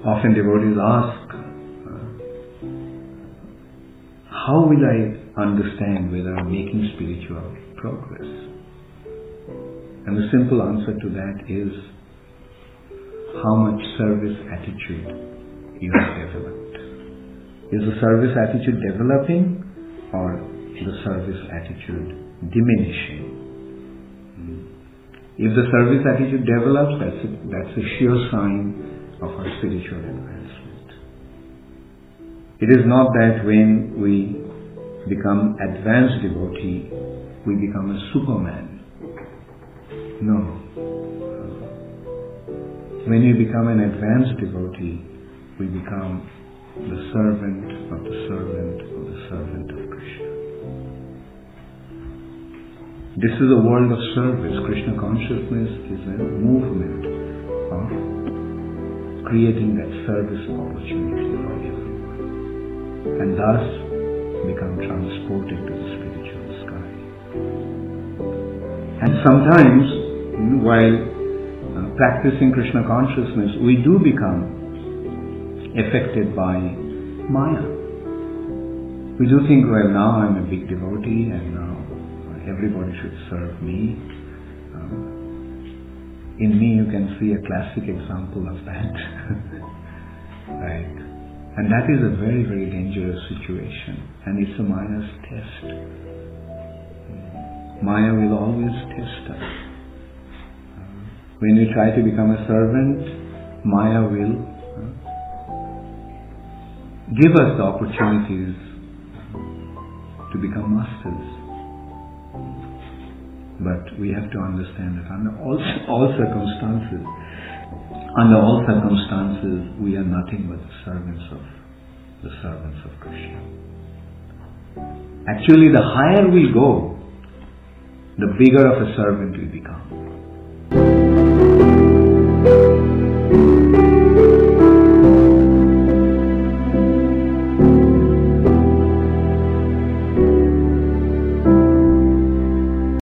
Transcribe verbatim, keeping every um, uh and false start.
often devotees ask, how will I understand whether I'm making spiritual progress? And the simple answer to that is how much service attitude you have developed. Is the service attitude developing or the service attitude diminishing? If the service attitude develops, that's a, that's a sure sign of our spiritual advancement. It is not that when we become advanced devotee, we become a superman. No. When we become an advanced devotee, we become the servant of the servant of the servant of Krishna. This is a world of service. Krishna consciousness is a movement of creating that service opportunity for everyone, and thus become transported to the spiritual sky. And sometimes, while uh, practicing Krishna consciousness, we do become affected by Maya. We do think, well, now I'm a big devotee and now everybody should serve me. Um, in me you can see a classic example of that. Right? And that is a very, very dangerous situation. And it's a Maya's test. Maya will always test us. Uh, when we try to become a servant, Maya will uh, give us the opportunities to become masters. But we have to understand that under all, all circumstances, under all circumstances, we are nothing but the servants of the servants of Krishna. Actually, the higher we go, the bigger of a servant we become.